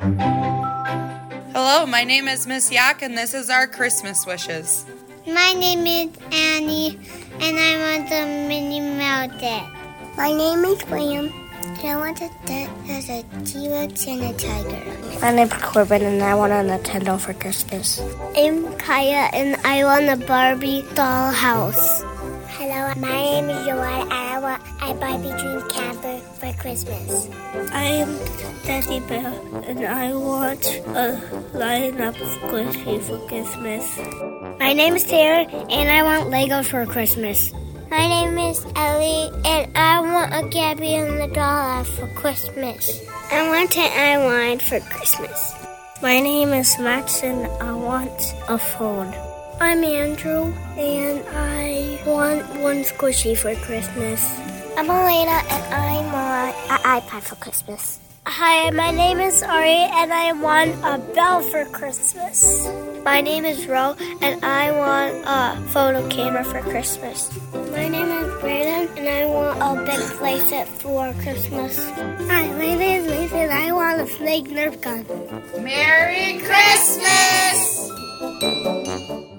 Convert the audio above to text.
Hello, my name is Miss Yak, and this is our Christmas wishes. My name is Annie, and I want a Minnie Mouse Dad. My name is William, and I want a dad as a T-Rex and a tiger. My name is Corbin, and I want a Nintendo for Christmas. I'm Kaya, and I want a Barbie doll house. Hello, my name is Joanne, and I want a Barbie Dream Camper for Christmas. I am Daddy Bear, and I want a line-up squishy for Christmas. My name is Sarah, and I want Legos for Christmas. My name is Ellie, and I want a Gabby and the doll for Christmas. I want an island for Christmas. My name is Max, and I want a phone. I'm Andrew, and I want one squishy for Christmas. I'm Elena, and I want an iPad for Christmas. Hi, my name is Ari, and I want a bell for Christmas. My name is Ro, and I want a photo camera for Christmas. My name is Brayden, and I want a big playset for Christmas. Hi, my name is Mason, and I want a snake Nerf gun. Merry Christmas!